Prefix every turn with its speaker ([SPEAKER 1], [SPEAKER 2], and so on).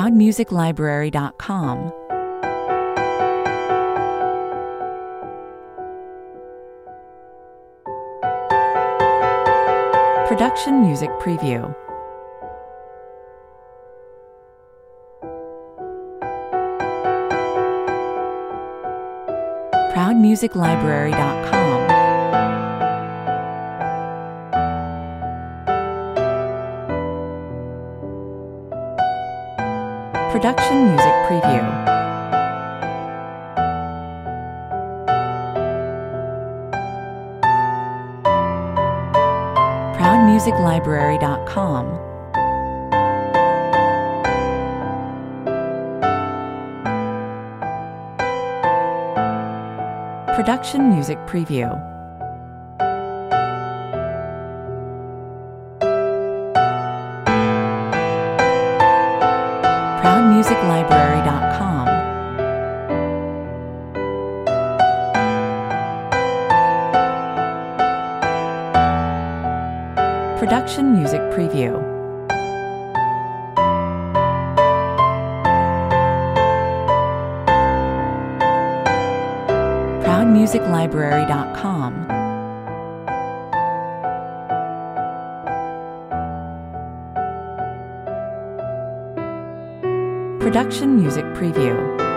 [SPEAKER 1] ProudMusicLibrary.com. Production Music Preview. ProudMusicLibrary.com. Production Music Preview. ProudMusicLibrary.com. Production Music Preview. ProudMusicLibrary.com. Production Music Preview. ProudMusicLibrary.com. Production Music Preview.